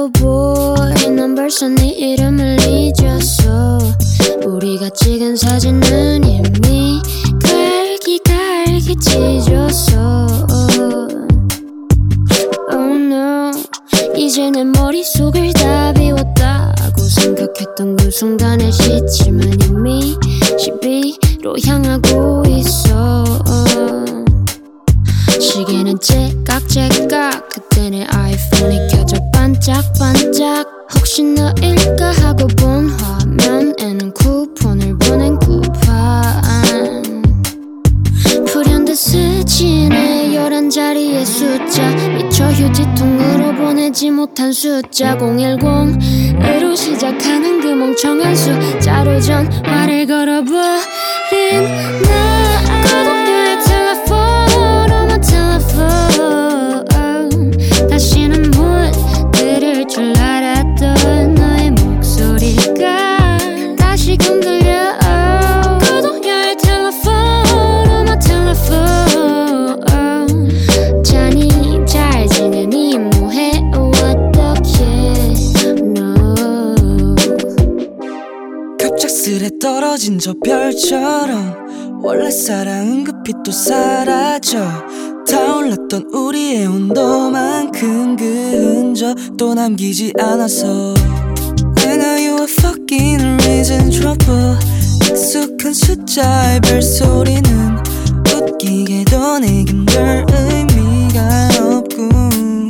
Oh boy, 난 벌써 네 이름을 잊었어. 우리가 찍은 사진은 이미 갈기 찢었어. Oh no, 이제 내 머릿속을 다 비웠다고 생각했던 그 순간의 시침은 이미 12로 향하고 있어. 시계는 째깍째깍, 그때 내 아이폰이 켜져 반짝반짝. 혹시 너일까 하고 본 화면에는 쿠폰을 보낸 쿠팡. 불현듯 스치네 11자리의 숫자. 미처 휴지통으로 보내지 못한 숫자. 010으로 시작하는 그 멍청한 숫자로 전화를 걸어버린 나. 구독료의 텔레폰, 어머 텔레폰. 다시는 못 들을 줄 알았던 너의 목소리가 다시금 들려. 구독료의 텔레폰, 어머 텔레폰. 자니 잘 지내니 뭐해 어떡해. No. 갑작스레 떨어진 저 별처럼 원래 사랑은 급히 또 사라져. 타올랐던 우리의 온도만큼 그 흔적도 남기지 않아서. I know you are fucking reason trouble. 익숙한 숫자의 별소리는 웃기게도 내겐 별 의미가 없군.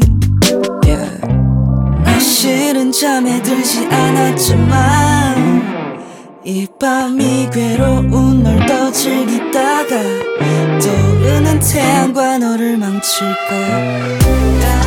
실은 잠에 들지 않았지만 이 밤이 괴로운 널 더 즐기다가 떠오르는 태양과 너를 망칠까.